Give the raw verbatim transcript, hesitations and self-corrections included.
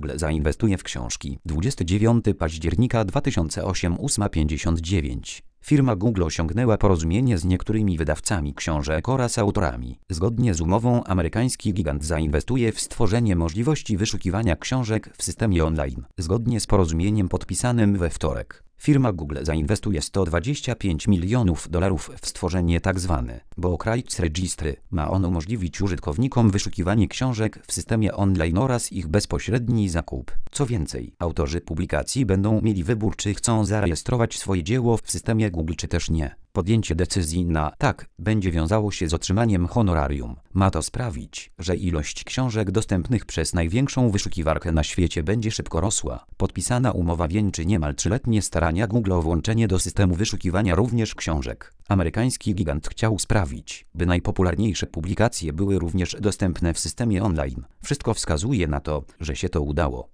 Google zainwestuje w książki. dwudziestego dziewiątego października dwa tysiące ósmego, ósma pięćdziesiąt dziewięć. Firma Google osiągnęła porozumienie z niektórymi wydawcami książek oraz autorami. Zgodnie z umową amerykański gigant zainwestuje w stworzenie możliwości wyszukiwania książek w systemie online. Zgodnie z porozumieniem podpisanym we wtorek, firma Google zainwestuje sto dwadzieścia pięć milionów dolarów w stworzenie tzw. Bookright's Registry. Ma on umożliwić użytkownikom wyszukiwanie książek w systemie online oraz ich bezpośredni zakup. Co więcej, autorzy publikacji będą mieli wybór, czy chcą zarejestrować swoje dzieło w systemie Google, czy też nie. Podjęcie decyzji na tak będzie wiązało się z otrzymaniem honorarium. Ma to sprawić, że ilość książek dostępnych przez największą wyszukiwarkę na świecie będzie szybko rosła. Podpisana umowa wieńczy niemal trzyletnie starania Google o włączenie do systemu wyszukiwania również książek. Amerykański gigant chciał sprawić, by najpopularniejsze publikacje były również dostępne w systemie online. Wszystko wskazuje na to, że się to udało.